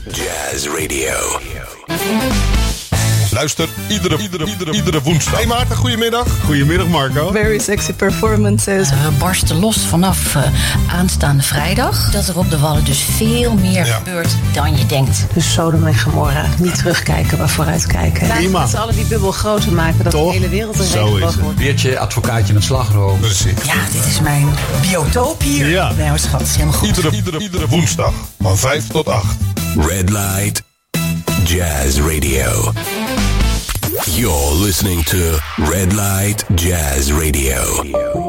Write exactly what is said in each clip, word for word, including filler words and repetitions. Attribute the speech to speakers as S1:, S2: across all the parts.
S1: Jazz Radio.
S2: Luister iedere, iedere, iedere, iedere woensdag.
S3: Hey Maarten, goedemiddag.
S2: Goedemiddag Marco.
S4: Very sexy performances.
S5: We barsten los vanaf uh, aanstaande vrijdag. Dat er op de Wallen dus veel meer ja. gebeurt dan je denkt.
S4: Dus Sodom en Gomorra. Niet terugkijken, maar vooruitkijken.
S2: Prima.
S4: Dat ze alle die bubbel groter maken. Dat
S2: Toch?
S4: de hele wereld een
S2: Zo is het.
S4: wordt.
S6: Weertje, advocaatje met slagroom.
S2: Precies.
S5: Ja, dit is mijn biotoop hier.
S2: Ja.
S5: Nou, schat, is helemaal goed.
S2: Iedere, iedere, iedere woensdag van vijf tot acht.
S1: Red Light Jazz Radio. You're listening to Red Light Jazz Radio.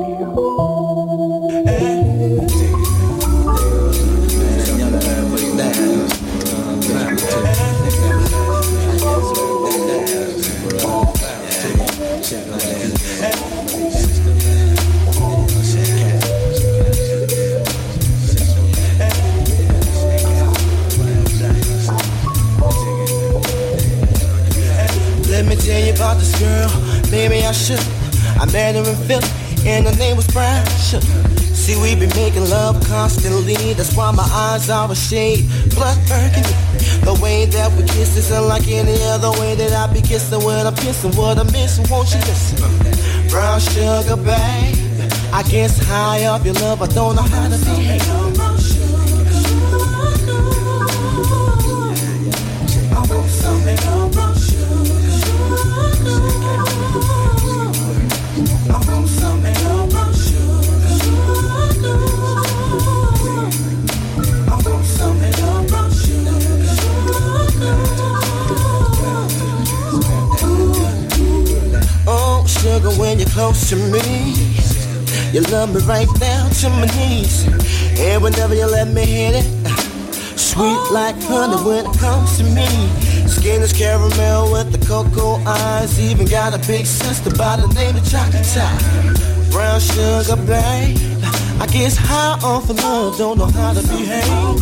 S7: Let me tell you about this girl, baby I should. I met her in Philly, and her name was Brown Sugar. See, we been making love constantly, that's why my eyes are a shade blood burgundy. The way that we kiss is unlike any other way that I be kissing when I'm kissing. What I'm missing, won't you listen? Brown sugar, babe, I guess high off your love, I don't know how to behave. I want something on brown sugar. I want something on brown sugar. I want something on brown sugar. Oh, sugar, when you're close to me, you love me right down to my knees. And whenever you let me hit it, sweet like honey when it comes to me. Skin is caramel with the cocoa eyes. Even got a big sister by the name of Chocolate Top. Brown sugar, babe, I guess high off of love, don't know how to behave.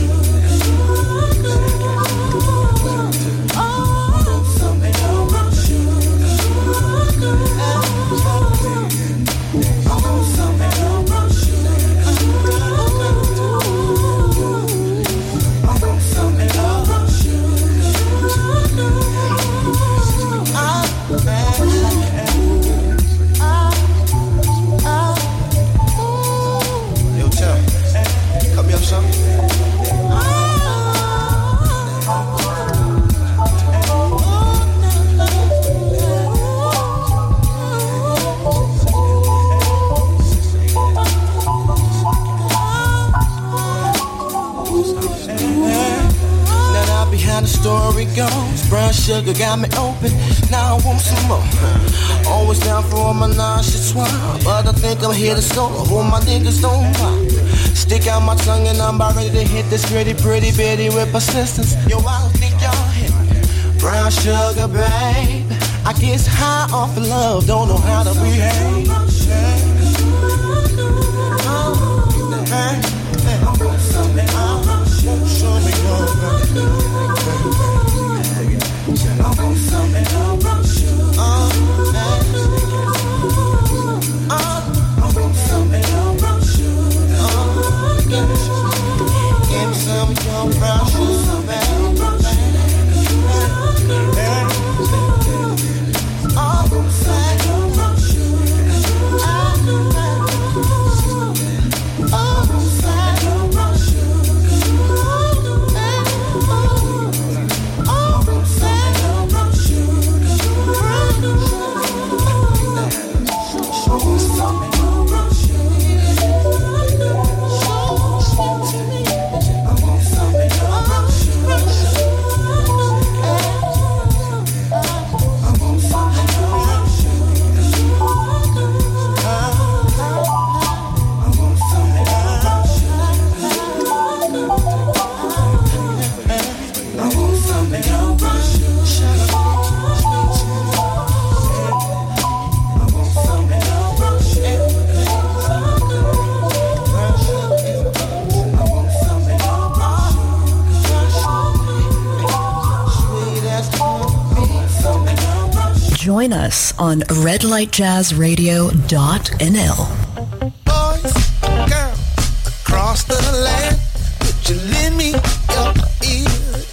S7: Story goes, brown sugar got me open. Now I want some more. Always down for all my nauseous swine, but I think I'm here to score. All my niggas don't mind. Stick out my tongue and I'm about ready to hit this pretty, pretty bitty with persistence. Yo, I don't think y'all hit me. Brown sugar, babe, I guess high off of love, don't know how to behave. Hey, hey, I want something, I want something, I want something on brown sugar. Uh, uh, I want something on brown sugar. Uh, give me some of your brown sugar, baby. I want something on brown sugar. I want something on brown sugar.
S5: Join us on red light jazz radio dot n l.
S7: Boys, girls, across the land, would you lend me your ear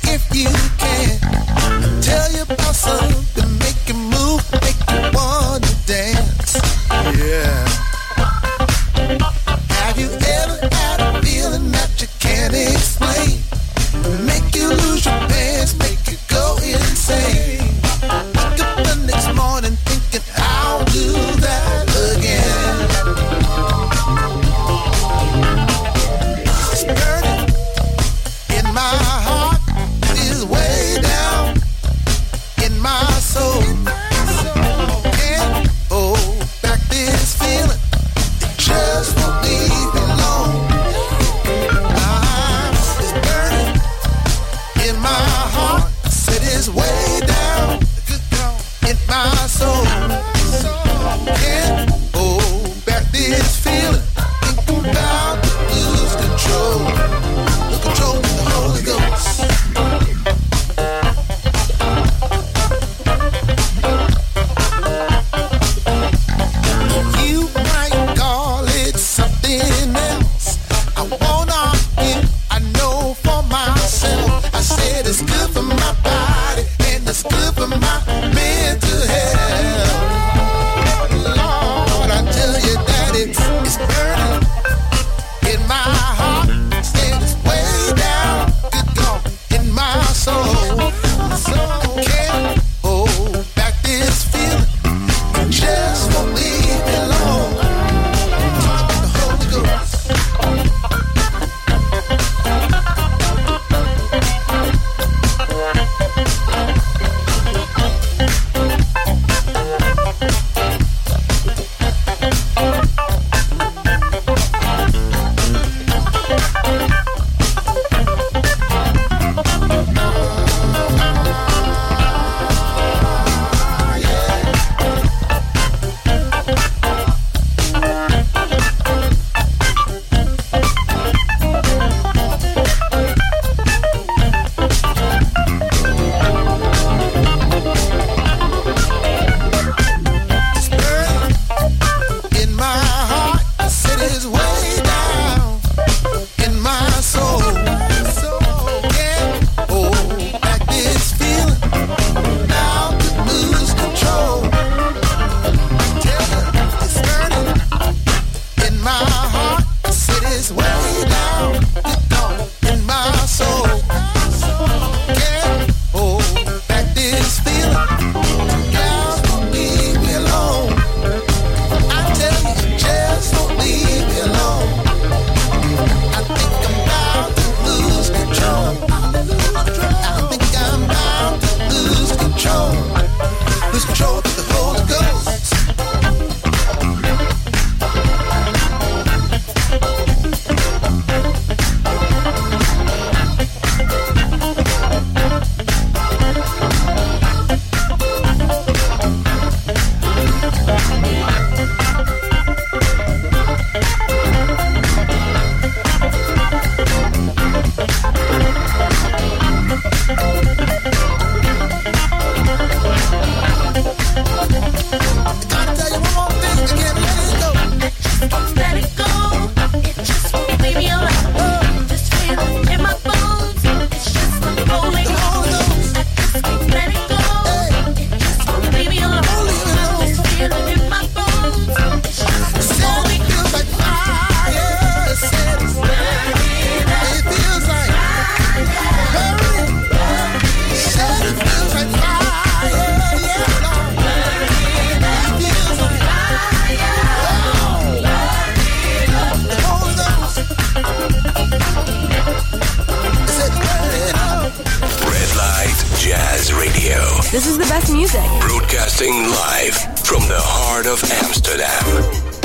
S3: This is the best music.
S1: Broadcasting live from the heart of Amsterdam.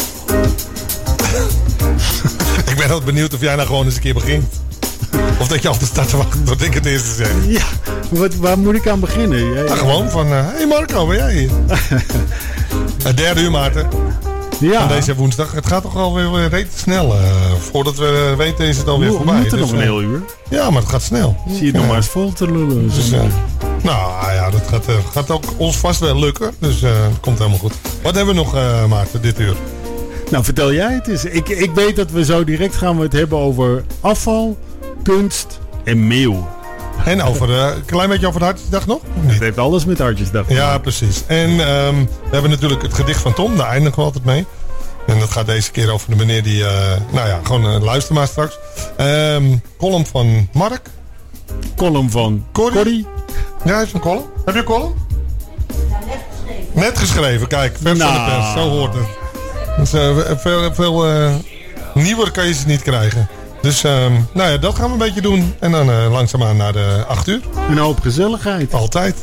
S2: Ik ben ook benieuwd of jij nou gewoon eens een keer begint. Of dat je altijd staat te wachten tot ik het eerste zeg.
S8: Ja, wat, waar moet ik aan beginnen? Jij,
S2: nou, gewoon van, hé uh, hey Marco, ben jij hier? Het derde uur, Maarten. Ja. Van deze woensdag. Het gaat toch alweer reet snel. Uh, voordat we weten is het alweer
S8: Hoe,
S2: voorbij.
S8: We moeten
S2: dus,
S8: nog een heel uur.
S2: Ja, maar het gaat snel.
S8: Zie je het nog maar eens vol te lullen.
S2: Dus, uh, nou ja, dat gaat, uh, gaat ook ons vast wel lukken. Dus uh, het komt helemaal goed. Wat hebben we nog, uh, Maarten, dit uur?
S8: Nou, vertel jij het eens. Ik, ik weet dat we zo direct gaan we het hebben over afval, kunst en meeuw.
S2: En over een uh, klein beetje over de Hartjesdag nog?
S8: Het heeft alles met Hartjesdag.
S2: Ja, precies. En um, we hebben natuurlijk het gedicht van Tom. Daar eindigen we altijd mee. En dat gaat deze keer over de meneer die... Uh, nou ja, gewoon uh, luister maar straks. Um, column van Mark.
S8: Column van
S2: Corrie.
S8: Corrie.
S2: Ja, hij heeft een column. Heb je een column? Ja, net geschreven. Net geschreven, kijk. Vers nou. van de pers. Zo hoort het. Dus, uh, veel veel uh, nieuwer kan je ze niet krijgen. Dus um, nou ja, dat gaan we een beetje doen. En dan uh, langzaamaan naar de acht uur.
S8: Een hoop gezelligheid.
S2: Altijd.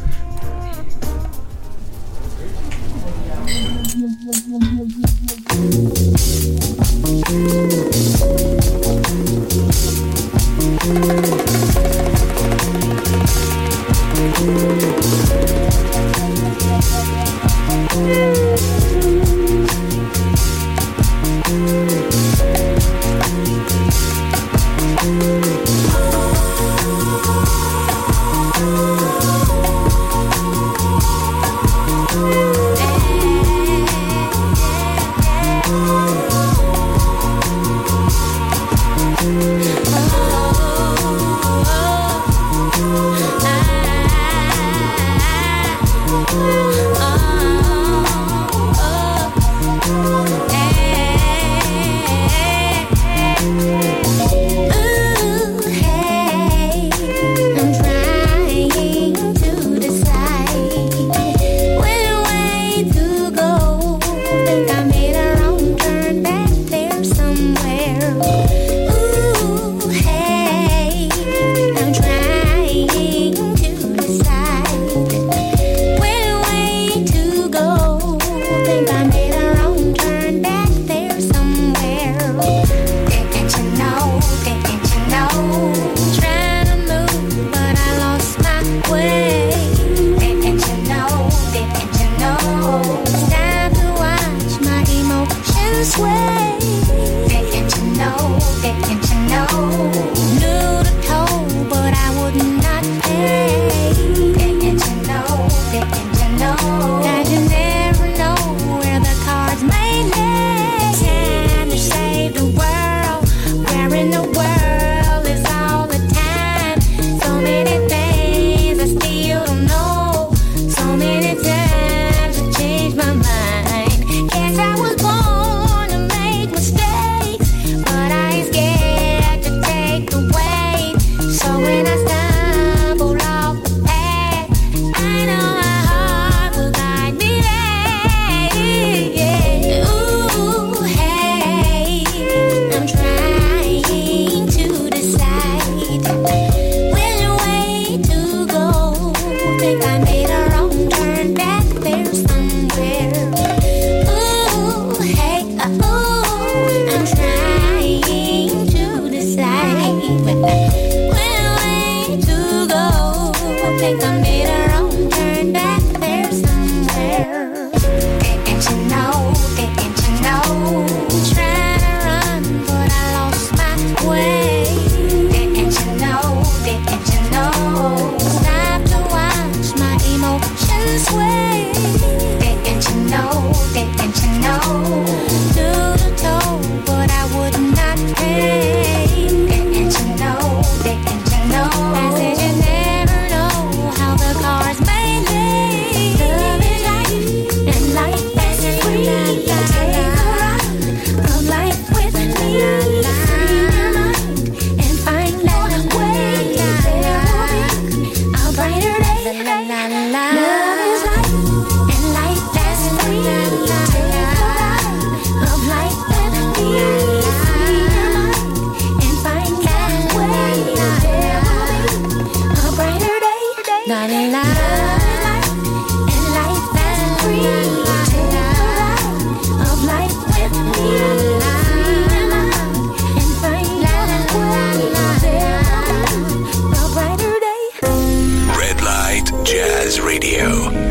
S1: Radio.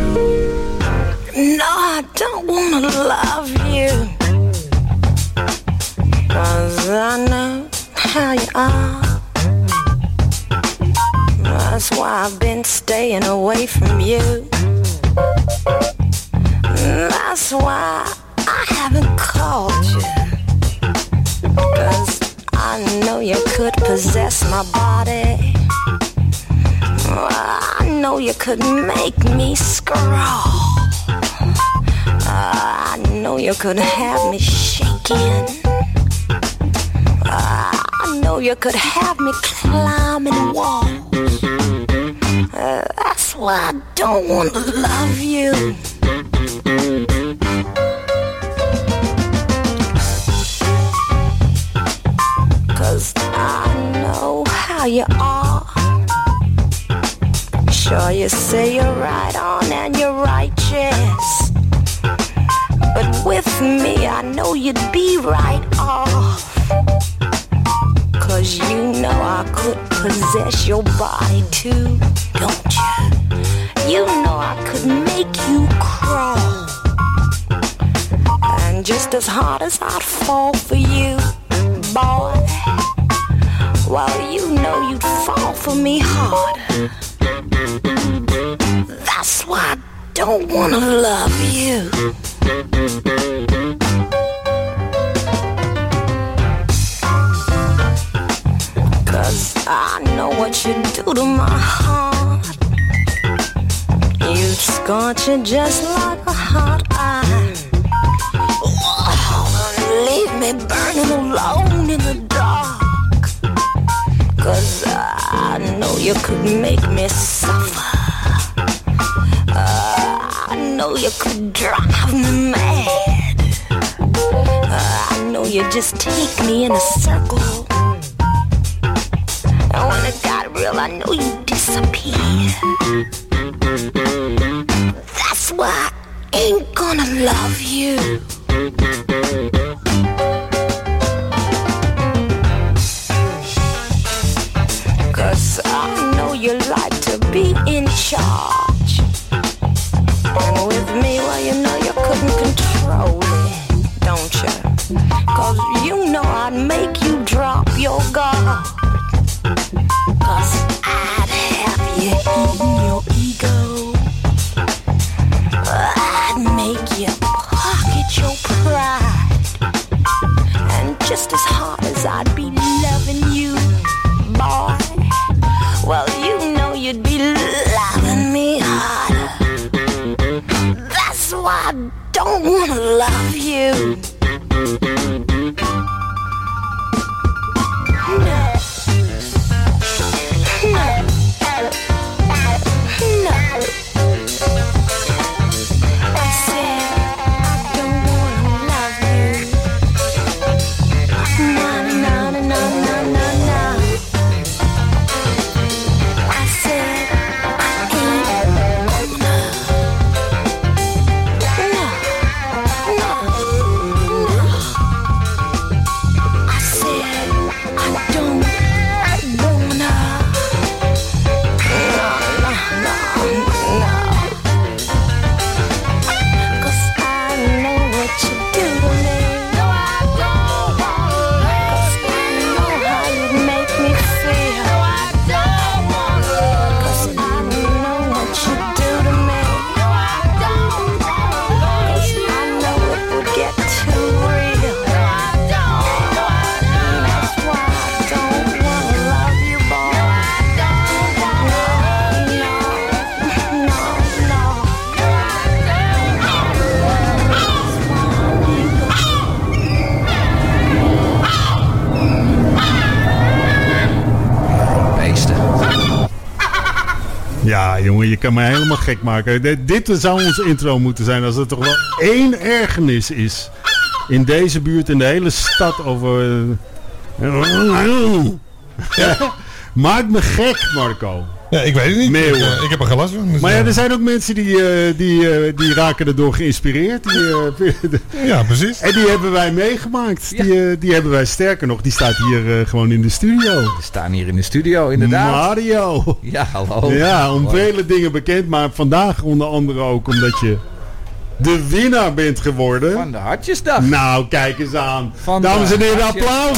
S4: No, I don't wanna love you, 'cause I know how you are. That's why I've been staying away from you. That's why I haven't called you, 'cause I know you could possess my body. I know you could make me scrawl. I know you could have me shaking. I know you could have me climbing walls. Uh, that's why I don't want to love you. Cause I know how you are. Sure, you say you're right on and you're righteous, but with me I know you'd be right off. Cause you know I could possess your body too, don't you? You know I could make you crawl. And just as hard as I'd fall for you, boy, well, you know you'd fall for me harder. That's why I don't wanna love you. Cause I know what you do to my heart. You'd scorch it just like a hot iron. Oh, leave me burning alone in the dark. Cause I know you could make me suffer. Uh, I know you could drive me mad. Uh, I know you just take me in a circle. And when it got real, I know you disappear. That's why I ain't gonna love you. Cause I know you like to be in charge. And with me, well, you know you couldn't control it, don't you? Cause you know I'd make you drop your guard. Cause I'd have you eating your ego. I'd make you pocket your pride. And just as hard as I'd be loving you, boy, well, you know you'd be loving me harder. That's why I don't wanna love you. No.
S8: Ja, jongen, je kan me helemaal gek maken. Dit, dit zou onze intro moeten zijn als er toch wel één ergernis is in deze buurt, in de hele stad over... Maak me gek, Marco.
S2: Ja, ik weet het niet.
S8: Meeuwen.
S2: Ik, uh, ik heb er geen last van. Dus
S8: Maar ja,
S2: uh,
S8: er zijn ook mensen die, uh, die, uh, die raken erdoor geïnspireerd. Die, uh,
S2: ja, precies.
S8: En die hebben wij meegemaakt. Ja. Die, uh, die hebben wij sterker nog. Die staat hier uh, gewoon in de studio.
S6: We staan hier in de studio, inderdaad.
S8: Mario.
S6: Ja, hallo.
S8: Ja, om
S6: hallo.
S8: vele dingen bekend. Maar vandaag onder andere ook omdat je de winnaar bent geworden.
S6: Van de Hartjesdag.
S8: Nou, kijk eens aan.
S6: Van
S8: Dames en heren, applaus.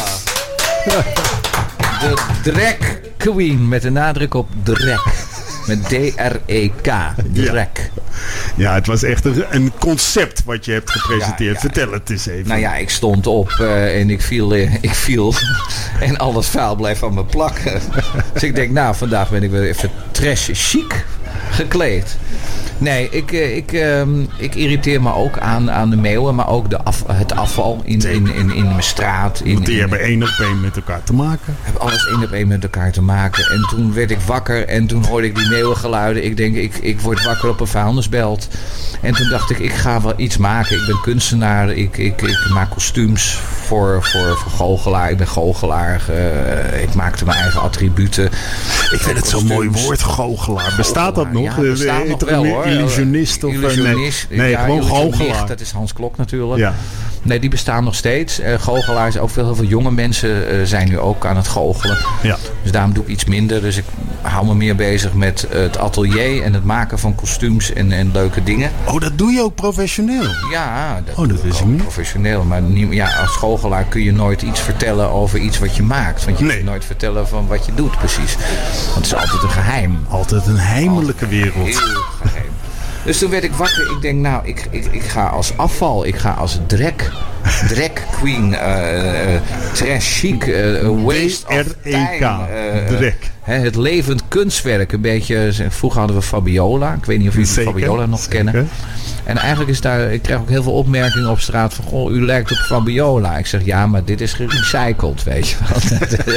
S6: De Drag Queen, met de nadruk op drag. Met D R E K. Drag.
S8: Ja. Ja, het was echt een, een concept wat je hebt gepresenteerd.
S6: Ja, ja.
S8: Vertel het eens even.
S6: Nou ja, ik stond op uh, en ik viel, uh, ik viel en al het vuil bleef aan me plakken. Dus ik denk, nou, vandaag ben ik weer even trash chic gekleed. Nee, ik, ik, um, ik irriteer me ook aan, aan de meeuwen, maar ook de af, het afval in, in, in, in mijn straat. In,
S8: Want die
S6: in,
S8: hebben één op één met elkaar te maken.
S6: Hebben alles één op één met elkaar te maken. En toen werd ik wakker en toen hoorde ik die meeuwengeluiden. Ik denk, ik, ik word wakker op een vuilnisbelt. En toen dacht ik, ik ga wel iets maken. Ik ben kunstenaar, ik, ik, ik maak kostuums voor, voor, voor goochelaar. Ik ben goochelaar, uh, ik maakte mijn eigen attributen.
S8: Ik vind het zo'n mooi woord, goochelaar. Bestaat dat nog?
S6: Ja, dat bestaat nog wel, hoor.
S8: Illusionist of
S6: Illusionist.
S8: Nee, nee
S6: ja,
S8: gewoon goochelaar.
S6: Dat is Hans Klok natuurlijk.
S8: Ja.
S6: Nee, die bestaan nog steeds. Uh, goochelaars, ook veel, heel veel jonge mensen uh, zijn nu ook aan het goochelen.
S8: Ja.
S6: Dus daarom doe ik iets minder. Dus ik hou me meer bezig met uh, het atelier en het maken van kostuums en, en leuke dingen.
S8: Oh, dat doe je ook professioneel?
S6: Ja, dat,
S8: oh, dat
S6: doe
S8: is
S6: ik ook
S8: niet
S6: professioneel. Maar niet, ja, als goochelaar kun je nooit iets vertellen over iets wat je maakt. Want je
S8: nee.
S6: kunt nooit vertellen van wat je doet precies. Want het is altijd een geheim.
S8: Altijd een heimelijke wereld.
S6: Heel geheim. Dus toen werd ik wakker. Ik denk, nou, ik, ik, ik ga als afval. Ik ga als drag, drag queen, uh, uh, trash chic, uh, waste of time. Uh,
S8: drag.
S6: Hè, het levend kunstwerk. Een beetje, vroeger hadden we Fabiola. Ik weet niet of jullie
S8: zeker,
S6: Fabiola nog
S8: zeker.
S6: kennen. En eigenlijk is daar, ik krijg ook heel veel opmerkingen op straat van, goh, u lijkt op Fabiola. Ik zeg, ja, maar dit is gerecycled, weet je wel.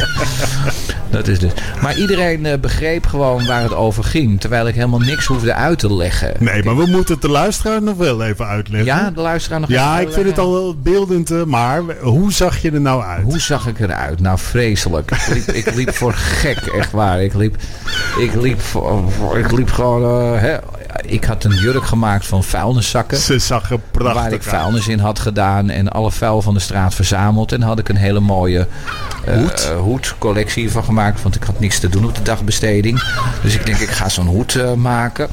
S6: Dat is dus. Maar iedereen uh, begreep gewoon waar het over ging. Terwijl ik helemaal niks hoefde uit te leggen.
S8: Nee, maar we moeten het de luisteraar nog wel even uitleggen.
S6: Ja, de luisteraar nog
S8: ja,
S6: even
S8: ik
S6: uitleggen.
S8: vind het al beeldend, uh, maar hoe zag je er nou uit?
S6: Hoe zag ik eruit? Nou, vreselijk. Ik liep, ik liep voor gek, echt waar. Ik liep, ik liep, voor, voor, ik liep gewoon... Uh, hè. Ik had een jurk gemaakt van vuilniszakken.
S8: Ze zag er prachtig
S6: waar ik vuilnis in had gedaan en alle vuil van de straat verzameld. En had ik een hele mooie uh,
S8: hoed?
S6: Uh, hoedcollectie van gemaakt. Want ik had niks te doen op de dagbesteding. Dus ik denk, ik ga zo'n hoed uh, maken.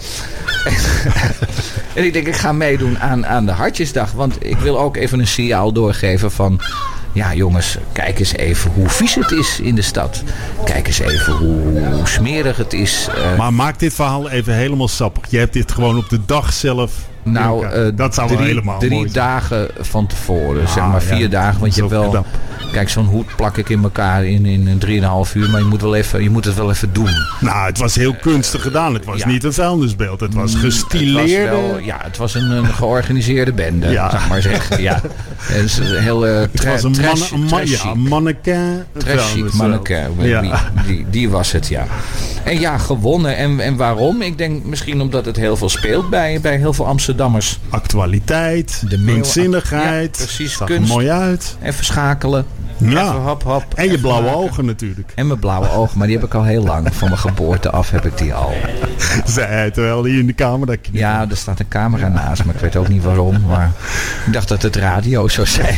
S6: En ik denk, ik ga meedoen aan, aan de Hartjesdag. Want ik wil ook even een signaal doorgeven van... Ja, jongens, kijk eens even hoe vies het is in de stad. Kijk eens even hoe, hoe smerig het is. Uh,
S8: maar maak dit verhaal even helemaal sappig. Je hebt dit gewoon op de dag zelf...
S6: Nou, uh,
S8: dat zou
S6: drie,
S8: wel helemaal
S6: drie
S8: mooi zijn.
S6: dagen van tevoren.
S8: Ah,
S6: zeg maar vier
S8: ja,
S6: dagen. Want je hebt wel...
S8: knap.
S6: Kijk, zo'n hoed plak ik in elkaar in, in drieënhalf uur. Maar je moet, wel even, je moet het wel even doen.
S8: Nou, het was heel kunstig gedaan. Het was
S6: ja.
S8: niet een vuilnisbeeld. Het was gestileerde...
S6: Het was wel, ja, het was een, een georganiseerde bende,
S8: Ja.
S6: zeg maar zeggen. Ja. Het is een heel uh,
S8: Het was een,
S6: trash,
S8: man, een, man,
S6: trash
S8: ja, een mannequin.
S6: Trash chic mannequin.
S8: Ja.
S6: Die, die, die was het, ja. En ja, gewonnen. En, en waarom? Ik denk misschien omdat het heel veel speelt bij, bij heel veel Amsterdammers.
S8: Actualiteit,
S6: De meeuw-
S8: muntzinnigheid.
S6: Ja, precies,
S8: zag
S6: kunst.
S8: er mooi uit.
S6: Even schakelen.
S8: Ja.
S6: Even hop, hop.
S8: En je
S6: even
S8: blauwe
S6: maken.
S8: ogen natuurlijk.
S6: En mijn blauwe ogen, maar die heb ik al heel lang. Van mijn geboorte af heb ik die al.
S8: Zei hij terwijl hij in de kamer... Dat
S6: Ja, er staat een camera naast, maar ik weet ook niet waarom. Maar ik dacht dat het radio zou zijn.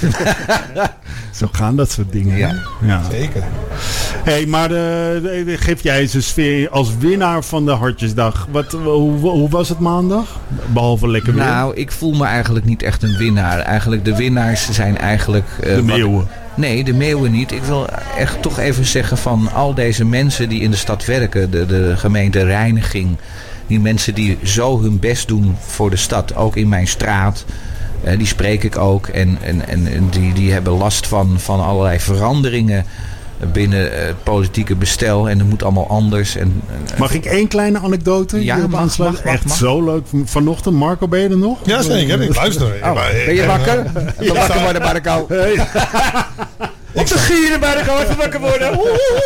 S8: Zo gaan dat soort dingen.
S6: Ja.
S8: hè? Ja.
S2: Zeker.
S8: Hey, maar uh, geef jij eens een sfeer als winnaar van de Hartjesdag. Wat, hoe, hoe was het maandag? Behalve lekker weer.
S6: Nou, ik voel me eigenlijk niet echt een winnaar. Eigenlijk de winnaars zijn eigenlijk... Uh,
S8: de meeuwen.
S6: Wat, nee, de meeuwen niet. Ik wil echt toch even zeggen van al deze mensen die in de stad werken. De, de gemeente reiniging. Die mensen die zo hun best doen voor de stad. Ook in mijn straat. Uh, die spreek ik ook. En, en, en, en die, die hebben last van, van allerlei veranderingen binnen het politieke bestel. En het moet allemaal anders. En, en,
S8: Mag ik één kleine anekdote?
S6: Ja,
S8: hierop
S6: mag,
S8: aansluiten?
S6: mag, mag,
S8: Echt
S6: mag.
S8: zo leuk. Vanochtend, Marco, ben je er nog?
S2: Ja, zeker. Ik luister.
S6: Oh, ben je wakker? Even wakker worden, Marco. Op de gieren, Marco. Even wakker worden.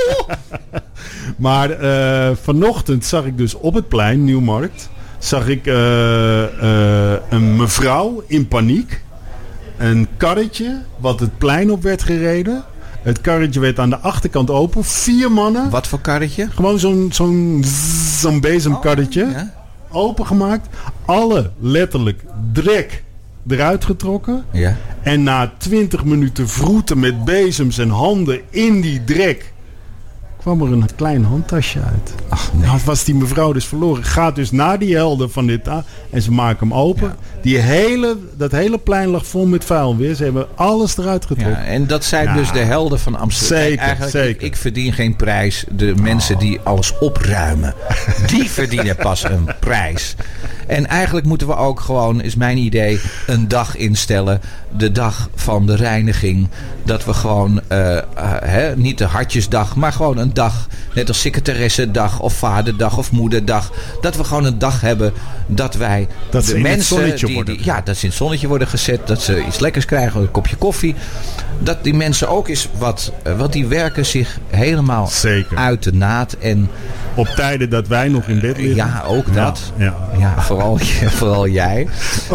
S8: Maar uh, vanochtend zag ik dus op het plein, Nieuwmarkt, zag ik uh, uh, een mevrouw in paniek. Een karretje wat het plein op werd gereden. Het karretje werd aan de achterkant open. Vier mannen.
S6: Wat voor karretje?
S8: Gewoon zo'n, zo'n, zo'n bezemkarretje.
S6: Oh, ja.
S8: Opengemaakt. Alle letterlijk drek eruit getrokken.
S6: Ja.
S8: En na twintig minuten vroeten met bezems en handen in die drek kwam er een klein handtasje uit.
S6: Ach, nee.
S8: Nou was die mevrouw dus verloren. Gaat dus naar die helden van dit aan en ze maken hem open. Ja. Die hele, dat hele plein lag vol met vuil weer. Ze hebben alles eruit getrokken.
S6: Ja, en dat zijn
S8: ja.
S6: dus de helden van Amsterdam.
S8: Zeker,
S6: Eigenlijk,
S8: zeker.
S6: Ik, ik verdien geen prijs. De mensen die alles opruimen, die verdienen pas een prijs. En eigenlijk moeten we ook gewoon, is mijn idee, een dag instellen. De dag van de reiniging. Dat we gewoon, uh, uh, hè, niet de hartjesdag, maar gewoon een dag. Net als secretaressendag of vaderdag of moederdag. Dat we gewoon een dag hebben dat wij
S8: dat
S6: de
S8: ze in
S6: mensen,
S8: het zonnetje
S6: die,
S8: worden.
S6: Die, ja, dat ze in het zonnetje worden gezet. Dat ze iets lekkers krijgen, een kopje koffie. Dat die mensen ook eens wat, uh, want die werken zich helemaal
S8: Zeker.
S6: uit de naad. En
S8: op tijden dat wij nog in bed liggen.
S6: ja, ook dat.
S8: Ja, ja.
S6: ja vooral, vooral jij.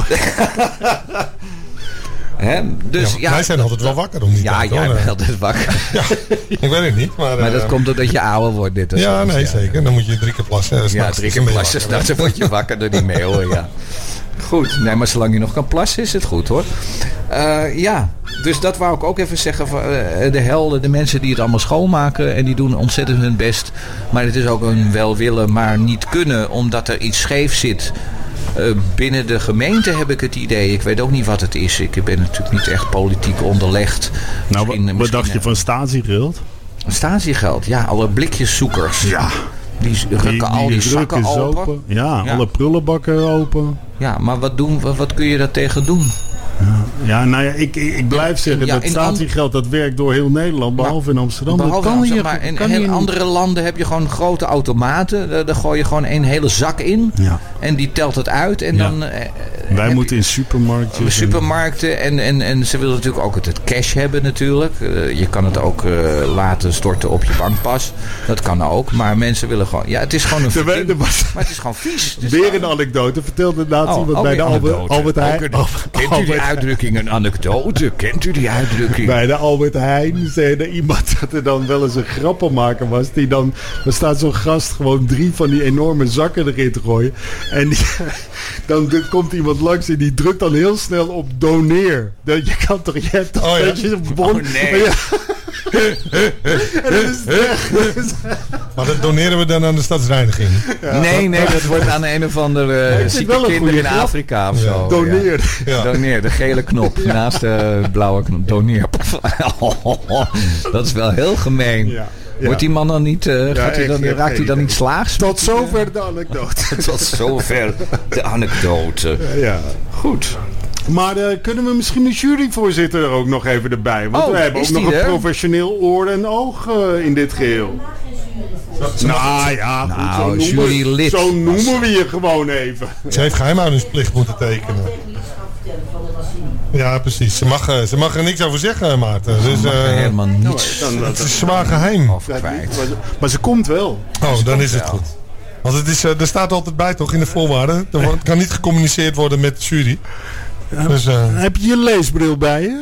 S6: He, dus,
S2: ja,
S6: ja,
S2: wij zijn altijd wel wakker om die
S6: ja,
S2: tijd.
S6: jij
S2: hoor.
S6: bent altijd wakker.
S2: Ja, ik weet het niet. Maar,
S6: Maar dat
S2: uh,
S6: komt omdat je ouder wordt. Dit
S2: ja,
S6: soms,
S2: nee,
S6: ja.
S2: zeker. Dan moet je drie keer plassen.
S6: Ja,
S2: s'nachts,
S6: drie
S2: dus
S6: keer
S2: dan ben je
S6: plassen.
S2: wakker,
S6: Nou, dan word je wakker door die meeuwen, ja. Goed, nee, maar zolang je nog kan plassen is het goed hoor. Uh, ja, dus dat wou ik ook even zeggen. Van, uh, de helden, de mensen die het allemaal schoonmaken. En die doen ontzettend hun best. Maar het is ook een wel willen, maar niet kunnen. Omdat er iets scheef zit. Uh, binnen de gemeente heb ik het idee. Ik weet ook niet wat het is. Ik ben natuurlijk niet echt politiek onderlegd.
S8: Nou,
S6: misschien,
S8: wat
S6: misschien,
S8: dacht je van statiegeld?
S6: Statiegeld, ja, alle blikjeszoekers.
S8: Ja.
S6: Die rukken
S8: Die,
S6: al die
S8: die
S6: zakken
S8: rukken
S6: open.
S8: open. Ja,
S6: Ja.
S8: alle prullenbakken open.
S6: Ja, maar wat, doen, wat, wat kun je daar tegen doen?
S8: Ja, nou ja, ik, ik, ik blijf zeggen
S6: Ja,
S8: dat
S6: in
S8: statiegeld dat werkt door heel Nederland, behalve in Amsterdam.
S6: Behalve
S8: dat kan
S6: Amsterdam,
S8: hier,
S6: maar in
S8: kan
S6: heel
S8: hier niet.
S6: andere landen heb je gewoon grote automaten. Daar, daar gooi je gewoon een hele zak in.
S8: Ja.
S6: En die telt het uit. En
S8: Ja.
S6: dan, eh,
S8: Wij
S6: heb
S8: moeten
S6: je-
S8: in supermarktjes.
S6: supermarkten en, en, en ze willen natuurlijk ook het, het cash hebben natuurlijk. Uh, je kan het ook uh, laten storten op je bankpas. Dat kan ook. Maar mensen willen gewoon... Ja, het is gewoon een
S8: Er
S6: verdien-
S8: er was
S6: Maar het is gewoon vies. Het is
S8: weer
S6: gewoon-
S8: een anekdote. Vertelde laatst
S6: Oh,
S8: iemand
S6: ook
S8: bij de
S6: weer
S8: Albert,
S6: anekdote.
S8: Albert
S6: Ook
S8: Heijn.
S6: een- Kent u die
S8: Albert-
S6: uitdrukking een anekdote? Kent u die uitdrukking?
S8: Bij de Albert Heijn zei er iemand dat er dan wel eens een grappenmaker was. Die dan, er staat zo'n gast gewoon drie van die enorme zakken erin te gooien. En die, dan d- komt iemand langs en die drukt dan heel snel op doneer. Dat je kan toch, je hebt toch
S2: Oh ja.
S8: dat je een bon.
S6: Oh, nee.
S8: Ja. En dat is weg.
S2: Maar dat doneren we dan aan de stadsreiniging.
S6: Nee, nee, dat wordt aan een of andere
S8: ik vind
S6: zieke
S8: wel een
S6: kinderen
S8: goede
S6: in
S8: grap.
S6: Afrika of
S2: Ja.
S6: zo.
S8: Doneer.
S2: Ja.
S6: Doneer, de gele knop naast de blauwe knop. Doneer. Dat is wel heel gemeen.
S8: Ja. Ja.
S6: Wordt die man dan niet, uh, gaat hij
S8: echt,
S6: dan,
S8: echt,
S6: raakt hij
S8: echt.
S6: dan niet slaags?
S8: Tot zover de anekdote.
S6: Tot zover de anekdote.
S8: Ja.
S6: Goed.
S8: Maar uh, kunnen we misschien de juryvoorzitter er ook nog even erbij? Want
S6: Oh,
S8: we hebben ook
S6: is
S8: nog
S6: die
S8: een
S6: er?
S8: professioneel oor en oog uh, in dit geheel. Nou ja, goed,
S6: Nou,
S8: zo, noemen,
S6: jurylid.
S8: zo noemen we je gewoon even.
S2: Ze heeft geheimhoudingsplicht moeten tekenen. Ja, precies. Ze mag, eh, ze mag er niks over zeggen, Maarten. Dus,
S6: Mag er
S2: eh,
S6: helemaal niets
S8: Dan,
S2: het
S8: dat,
S2: is zwaar geheim.
S6: over kwijt.
S8: maar, maar ze komt wel.
S2: Oh, dan is het goed. Want het is, eh, er staat altijd bij toch in de voorwaarden. Er wordt- kan niet gecommuniceerd worden met de jury. Dus, eh,
S8: Heb je je leesbril bij je?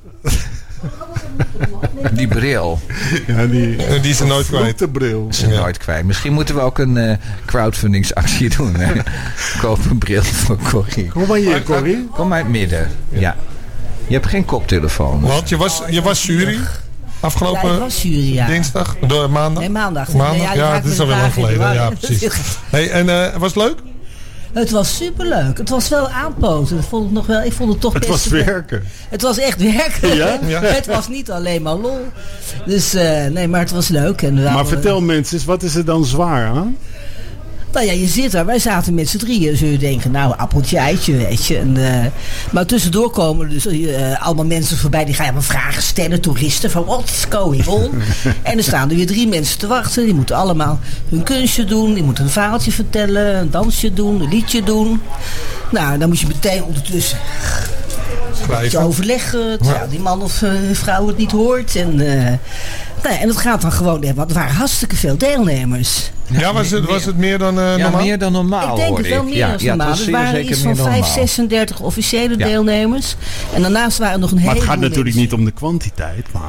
S6: Die bril
S8: Ja, die
S2: eh, die is er nooit kwijt.
S8: de bril.
S6: is er
S2: Ja.
S6: nooit kwijt. Misschien moeten we ook een uh, crowdfundingsactie doen. Hè? Koop een bril voor Corrie.
S8: Kom maar hier, Corrie.
S6: Kom uit het midden. Ja. Je hebt geen koptelefoon.
S2: Want je was, je was jury afgelopen
S3: Ja, ik was jury, ja.
S2: dinsdag, door maandag.
S3: Nee, maandag.
S2: Maandag,
S3: Ja,
S2: ja,
S3: je raakt
S2: het is
S3: me
S2: alweer lang
S3: vandaag in de
S2: geleden. Ja,
S3: war.
S2: precies. Hey, en eh, was het leuk?
S3: Het was superleuk. Het was wel aanpoten. Ik vond het nog wel. Ik vond het toch
S8: Het
S3: best.
S8: was werken.
S3: Het was echt werken.
S8: Ja?
S2: Ja.
S3: Het was niet alleen maar lol. Dus eh, nee, maar het was leuk. En we
S8: Maar
S3: hadden-
S8: vertel mensen eens, wat is er dan zwaar aan?
S3: Nou ja, je zit daar. Wij zaten met z'n drieën. Zul je denken, nou, appeltje, eitje, weet je. En, eh, maar tussendoor komen er dus eh, allemaal mensen voorbij. Die gaan maar vragen stellen, toeristen. Van, what is going on? En er staan er weer drie mensen te wachten. Die moeten allemaal hun kunstje doen. Die moeten een verhaaltje vertellen. Een dansje doen. Een liedje doen. Nou, dan moet je meteen ondertussen je
S2: Schrijven.
S3: overleggen. Terwijl die man of eh, vrouw het niet hoort. En, eh, nou ja, en het gaat dan gewoon. Want er waren hartstikke veel deelnemers.
S2: Ja, was het, was het meer dan eh
S6: Ja,
S2: normaal?
S6: meer dan normaal.
S3: Ik denk
S6: hoor
S3: het wel meer
S6: ja,
S3: dan
S6: ja,
S3: normaal.
S6: het was
S3: Er
S6: zeer
S3: waren
S6: zeker
S3: iets
S6: meer
S3: van
S6: dan
S3: vijf,
S6: normaal.
S3: zesendertig officiële
S6: Ja.
S3: deelnemers. En daarnaast waren er nog een
S8: Maar
S3: heleboel
S8: het gaat natuurlijk
S3: mensen.
S8: niet om de kwantiteit, maar...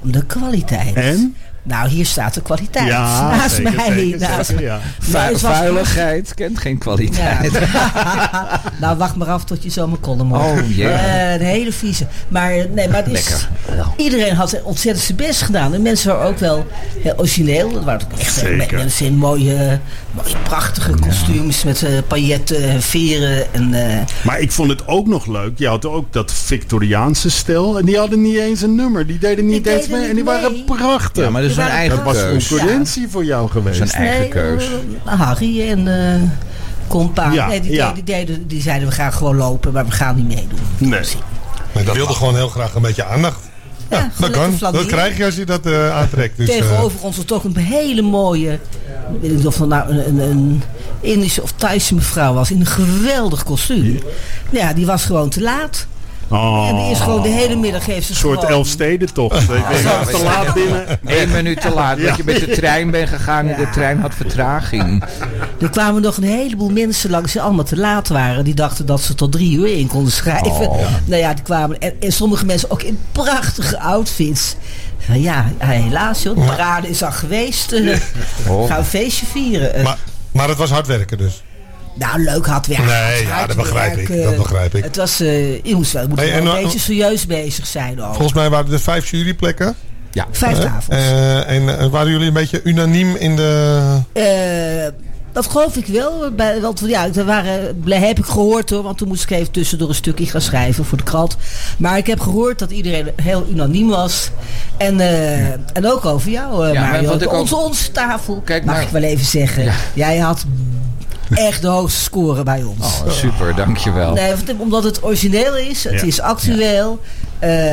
S3: De kwaliteit.
S8: En?
S3: Nou, hier staat de kwaliteit.
S8: Ja,
S3: naast
S8: zeker,
S3: mij.
S8: zeker,
S3: naast
S8: zeker,
S3: mij.
S8: ja.
S3: Nee, het was-
S6: Vuiligheid kent geen kwaliteit.
S3: Ja. Nou, wacht maar af tot je zo mijn column hoort.
S6: Oh, jee.
S3: Eh, een hele vieze. Maar, nee, maar het is,
S6: Lekker.
S3: iedereen had ontzettend zijn best gedaan. En mensen waren ook wel heel origineel. Dat waren ook echt
S8: Zeker.
S3: mensen in mooie, mooie prachtige kostuums met uh, pailletten, veren. En, uh,
S8: Maar ik vond het ook nog leuk. Je had ook dat Victoriaanse stel. En die hadden niet eens een nummer. Die deden niet
S3: Die
S8: eens
S3: deden
S8: mee. En die
S3: niet
S8: waren
S3: mee.
S8: prachtig.
S6: Ja, maar dat is
S3: Die
S6: een
S3: waren
S6: eigen
S8: dat was
S6: keus.
S8: concurrentie voor jou geweest.
S6: Dat is een eigen
S3: nee,
S6: keus.
S3: uh, Harry en uh, Compa.
S8: Ja,
S3: nee, die,
S8: ja.
S3: deden, die, deden, die zeiden we gaan gewoon lopen, maar we gaan niet meedoen.
S8: Nee.
S2: Maar die wilde gewoon heel graag een beetje aandacht. Ja,
S3: Ja,
S2: dat
S3: lekker
S2: kan. Dat
S3: flaneren.
S2: krijg je als je dat uh, aantrekt. Dus, uh,
S3: Tegenover ons was toch een hele mooie, ik weet niet of het nou een, een, een Indische of Thaise mevrouw was, in een geweldig kostuum. Ja, die was gewoon te laat.
S8: Oh.
S3: En die is gewoon de hele middag heeft ze
S8: Een soort
S3: gewoon-
S8: Elfstedentocht. Ik ben
S6: Ja,
S8: te laat binnen.
S6: Eén minuut te laat, dat je met de trein bent gegaan en de trein had vertraging.
S3: Er kwamen nog een heleboel mensen langs die allemaal te laat waren. Die dachten dat ze tot drie uur in konden schrijven.
S6: Oh.
S3: Nou ja, die kwamen. En, en sommige mensen ook in prachtige outfits. Nou ja, helaas joh. De parade is al geweest. Uh,
S6: Oh.
S3: Gaan we een feestje vieren. Uh,
S2: maar, maar het was hard werken dus.
S3: nou, leuk had werk.
S2: Nee, ja,
S3: hard
S2: dat begrijp ik,
S3: werk,
S2: dat
S3: uh,
S2: begrijp ik.
S3: Het was, uh, je moest wel, je moet
S2: Hey,
S3: wel
S2: en
S3: een
S2: nou-
S3: beetje serieus bezig zijn ook.
S2: Volgens mij waren er vijf juryplekken.
S6: Ja.
S3: Vijf
S2: Hè?
S3: tafels.
S2: Uh, en uh, waren jullie een beetje unaniem in de...
S3: Eh, dat geloof ik wel. Bij, want ja, daar waren, heb ik gehoord hoor. Want toen moest ik even tussendoor een stukje gaan schrijven voor de krant. Maar ik heb gehoord dat iedereen heel unaniem was. En, uh, en ook over jou, uh,
S6: Ja, maar
S3: Mario.
S6: wat ik ook-
S3: Onze, onze tafel,
S6: Kijk,
S3: mag
S6: maar-
S3: ik wel even zeggen.
S6: Ja.
S3: Jij had echt de hoogste score bij ons.
S6: Oh, super, dankjewel.
S3: Nee, want- omdat het origineel is. Het
S8: Ja.
S3: is actueel. Uh,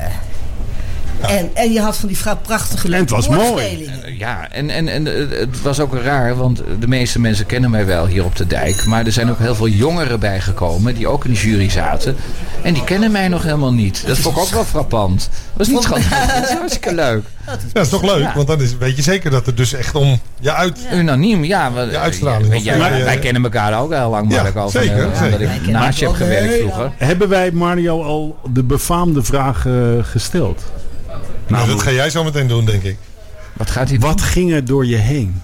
S3: en, en je had van die vrouw prachtige
S8: En het was
S3: woordspelingen.
S6: Ja, en, en, en eh, het was ook raar, want de meeste mensen kennen mij wel hier op de dijk. Maar er zijn ook heel veel jongeren bijgekomen die ook in de jury zaten. En die kennen mij nog helemaal niet. Dat vond ik ook wel frappant. Dat was niet schandalig. Dat is hartstikke leuk.
S2: Ja, dat is toch leuk?
S6: Ja.
S2: Want dan is, weet je zeker dat het dus echt om je uit...
S6: Unaniem, ja. We,
S2: Je uitstraling.
S6: Weet je,
S2: Of,
S6: wij,
S2: eh,
S6: wij kennen elkaar ook heel lang,
S2: Ja,
S6: Mark. Al van,
S2: zeker,
S6: eh,
S2: zeker.
S6: Omdat
S3: Wij
S6: ik
S3: kennen
S6: naast je heb
S3: elkaar
S6: gewerkt
S3: heel
S6: vroeger.
S8: Hebben wij Mario al de befaamde vraag uh, gesteld?
S2: Nou, dat ga jij zo meteen doen, denk ik.
S6: Wat gaat hij doen?
S8: Wat ging er door je heen?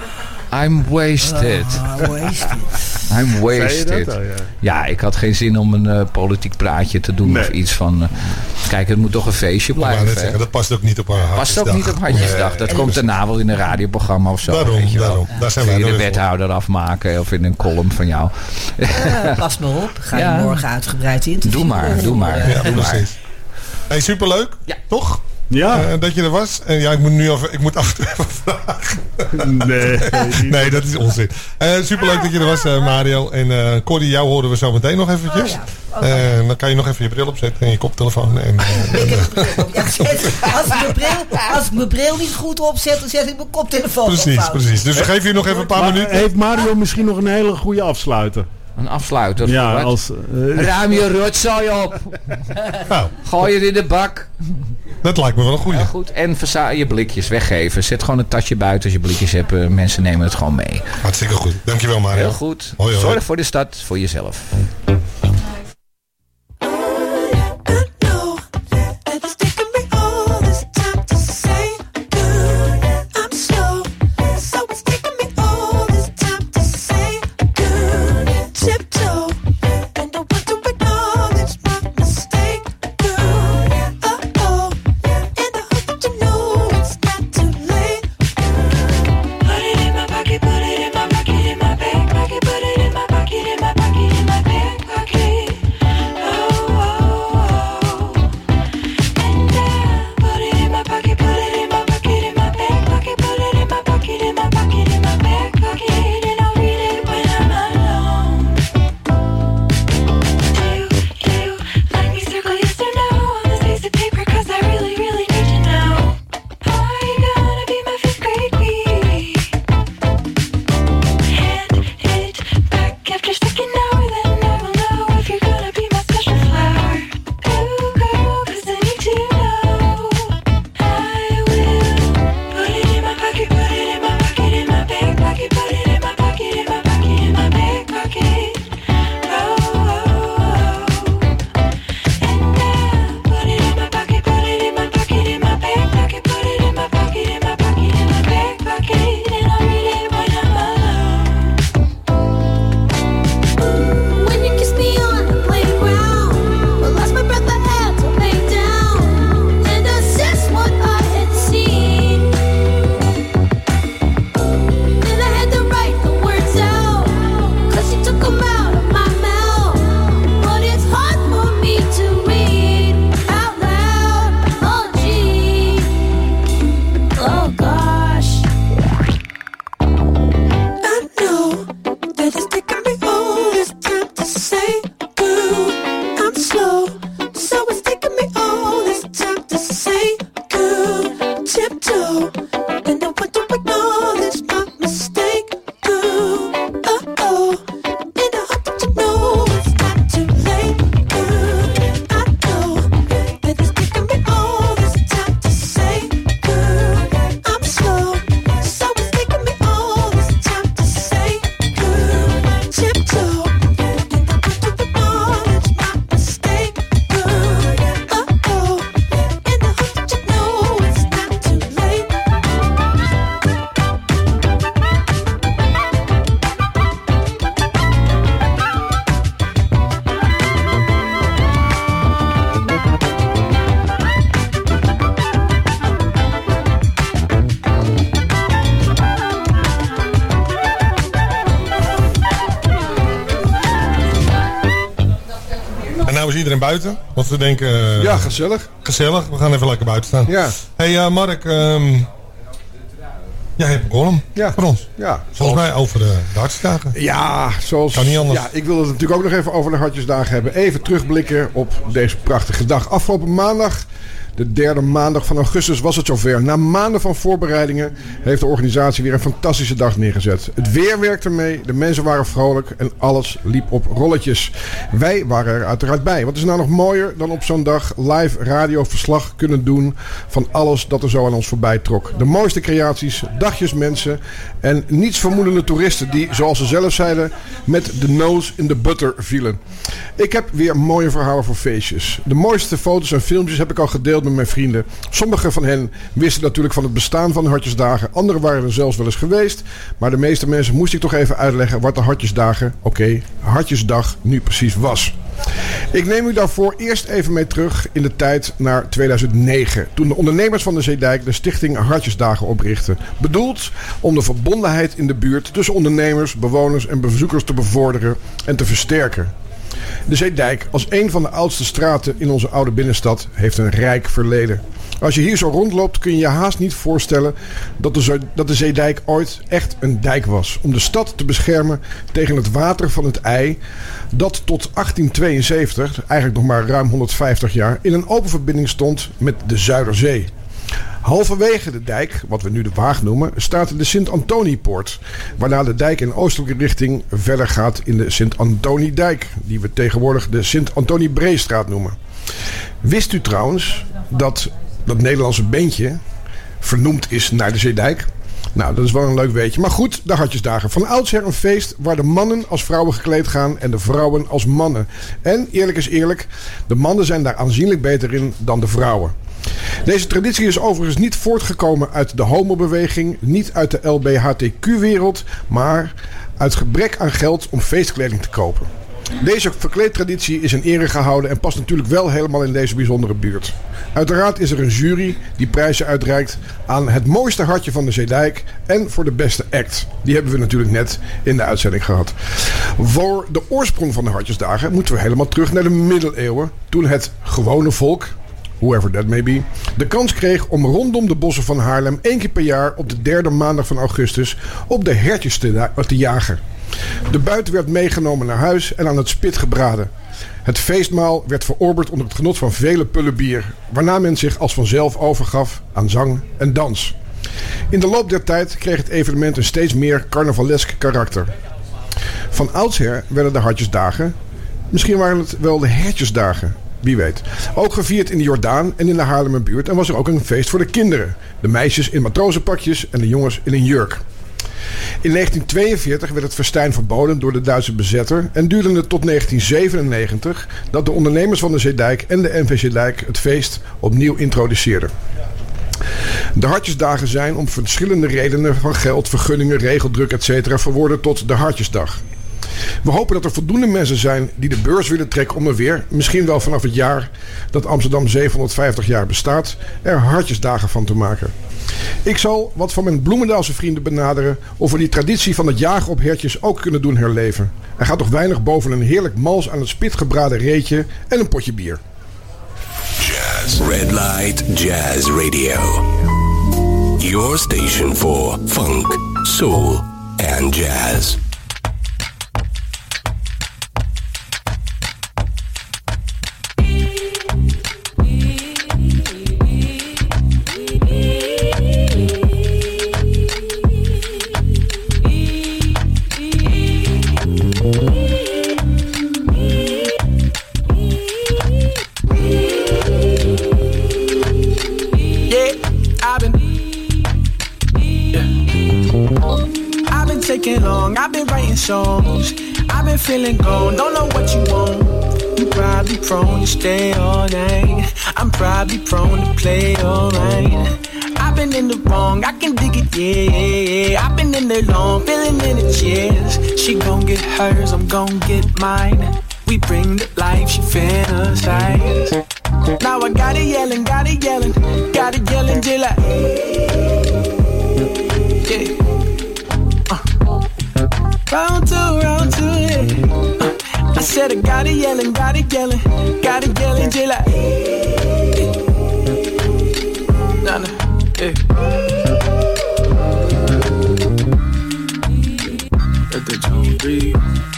S6: I'm wasted.
S3: Ah, hoe is dit?
S6: I'm
S8: Zei je
S6: wasted.
S8: dat al, ja?
S6: Ja, ik had geen zin om een eh, politiek praatje te doen
S8: Nee.
S6: of iets van... eh, kijk, het moet toch een feestje
S2: Ik wou
S6: blijven.
S2: net
S6: hè?
S2: zeggen, dat past ook niet op haar
S6: Past ook niet op Hartjesdag. Dat komt daarna wel in een radioprogramma of zo.
S2: Daarom,
S6: weet je wel.
S2: daarom. Daar zijn
S6: Kun
S2: wij
S6: je de
S2: nog weer voor.
S6: wethouder afmaken of in een column van jou.
S3: Ja, pas maar op. Ga je
S6: Ja.
S3: morgen uitgebreid interviewen.
S6: Doe maar, doe maar.
S2: Ja,
S6: Doe maar.
S2: precies. Hey, superleuk.
S6: Ja.
S2: Toch?
S8: Ja.
S2: Uh, dat je er was. En ja, ik moet nu even, ik moet af en toe even vragen.
S8: Nee.
S2: Nee, dat is onzin. Uh, superleuk dat je er was, uh, Mario. En uh, Corrie, jou horen we zo meteen nog eventjes.
S3: Oh ja. Oh,
S2: Uh, dan kan je nog even je bril opzetten en je koptelefoon. En, uh,
S3: Ik heb een bril op. Ja, zet- als, ik mijn bril, als ik mijn bril niet goed opzet, dan zet ik mijn koptelefoon op.
S2: precies,
S3: fout.
S2: precies. Dus we geven je nog even een paar
S8: Maar
S2: minuten.
S8: heeft Mario misschien nog een hele goede afsluiter?
S6: Een afsluiter.
S8: Ja,
S6: Wat?
S8: als... uh,
S6: Ruim je rotzooi op.
S2: Nou,
S6: Gooi het in de bak.
S2: dat lijkt me wel een goeie.
S6: Ja, goed. En verza je blikjes weggeven. Zet gewoon een tasje buiten als je blikjes hebt. Uh, mensen nemen het gewoon mee.
S2: Hartstikke goed. Dankjewel, Mario.
S6: Heel goed.
S2: Hoi, hoi.
S6: Zorg voor de stad, voor jezelf.
S9: Put it in my pocket, in my bag, pocket, put it in my pocket, in my pocket, in my bag, pocket.
S2: nou is iedereen buiten. Want we denken... Uh,
S9: ja, gezellig.
S2: Gezellig. We gaan even lekker buiten staan.
S9: Ja.
S2: Hey uh, Mark, um, jij hebt een column
S9: ja.
S2: voor ons.
S9: Ja.
S2: Volgens mij over de, de hartjesdagen.
S9: Ja, zoals...
S2: Kan niet anders.
S9: Ja, ik wil het natuurlijk ook nog even over de hartjesdagen hebben. Even terugblikken op deze prachtige dag. Afgelopen maandag... De derde maandag van augustus was het zover. Na maanden van voorbereidingen heeft de organisatie weer een fantastische dag neergezet. Het weer werkte mee, de mensen waren vrolijk en alles liep op rolletjes. Wij waren er uiteraard bij. Wat is nou nog mooier dan op zo'n dag live radioverslag kunnen doen van alles dat er zo aan ons voorbij trok. De mooiste creaties, dagjes mensen en niets vermoedende toeristen die, zoals ze zelf zeiden, met de nose in de butter vielen. Ik heb weer mooie verhalen voor feestjes. De mooiste foto's en filmpjes heb ik al gedeeld met mijn vrienden. Sommige van hen wisten natuurlijk van het bestaan van de hartjesdagen. Anderen waren er zelfs wel eens geweest. Maar de meeste mensen moest ik toch even uitleggen wat de hartjesdagen, oké, okay, hartjesdag nu precies was. Ik neem u daarvoor eerst even mee terug in de tijd naar tweeduizend negen. Toen de ondernemers van de Zeedijk de stichting Hartjesdagen oprichtten. Bedoeld om de verbondenheid in de buurt tussen ondernemers, bewoners en bezoekers te bevorderen en te versterken. De Zeedijk, als een van de oudste straten in onze oude binnenstad, heeft een rijk verleden. Als je hier zo rondloopt kun je je haast niet voorstellen dat de, dat de Zeedijk ooit echt een dijk was. Om de stad te beschermen tegen het water van het IJ, dat tot achttien tweeënzeventig, eigenlijk nog maar ruim honderdvijftig jaar, in een open verbinding stond met de Zuiderzee. Halverwege de dijk, wat we nu de Waag noemen, staat de Sint-Antoniepoort. Waarna de dijk in oostelijke richting verder gaat in de Sint-Antoniedijk. Die we tegenwoordig de Sint-Antonie-Breestraat noemen. Wist u trouwens dat dat Nederlandse beentje vernoemd is naar de Zeedijk? Nou, dat is wel een leuk weetje. Maar goed, de hartjesdagen. Van oudsher een feest waar de mannen als vrouwen gekleed gaan en de vrouwen als mannen. En, eerlijk is eerlijk, de mannen zijn daar aanzienlijk beter in dan de vrouwen. Deze traditie is overigens niet voortgekomen uit de homobeweging, niet uit de L B H T Q-wereld, maar uit gebrek aan geld om feestkleding te kopen. Deze verkleedtraditie is in ere gehouden en past natuurlijk wel helemaal in deze bijzondere buurt. Uiteraard is er een jury die prijzen uitreikt aan het mooiste hartje van de Zeedijk en voor de beste act. Die hebben we natuurlijk net in de uitzending gehad. Voor de oorsprong van de hartjesdagen moeten we helemaal terug naar de middeleeuwen, toen het gewone volk, whoever that may be, de kans kreeg om rondom de bossen van Haarlem één keer per jaar op de derde maandag van augustus op de hertjes te, te jagen. De buit werd meegenomen naar huis en aan het spit gebraden. Het feestmaal werd verorberd onder het genot van vele pullen bier, waarna men zich als vanzelf overgaf aan zang en dans. In de loop der tijd kreeg het evenement een steeds meer carnavalesk karakter. Van oudsher werden de hartjesdagen, misschien waren het wel de hertjesdagen, wie weet, ook gevierd in de Jordaan en in de Haarlemmerbuurt en was er ook een feest voor de kinderen. De meisjes in matrozenpakjes en de jongens in een jurk. In negentien tweeënveertig werd het festijn verboden door de Duitse bezetter en duurde het tot negentien zevenennegentig dat de ondernemers van de Zeedijk en de N V Zeedijk het feest opnieuw introduceerden. De hartjesdagen zijn om verschillende redenen van geld, vergunningen, regeldruk et cetera verworden tot de hartjesdag. We hopen dat er voldoende mensen zijn die de beurs willen trekken om er weer, misschien wel vanaf het jaar dat Amsterdam zevenhonderdvijftig jaar bestaat, er hartjesdagen van te maken. Ik zal wat van mijn Bloemendaalse vrienden benaderen of we die traditie van het jagen op hertjes ook kunnen doen herleven. Er gaat toch weinig boven een heerlijk mals aan het spit gebraden reetje en een potje bier.
S1: Jazz. Red Light Jazz Radio. Your station for funk, soul and jazz.
S10: I've been writing songs, I've been feeling gone, don't know what you want. You probably prone to stay all night, I'm probably prone to play all right. I've been in the wrong, I can dig it, yeah, yeah, yeah. I've been in the long, feeling in the chairs. She gon' get hers, I'm gon' get mine. We bring the life, she fantasize. Now I got it yelling, got it yelling, got it yelling till I, yeah. Uh. Round two, round two, yeah. Uh, I said I got it yelling, got it yelling, got it yelling till I. Nah, nah, hey. Let the drum breathe.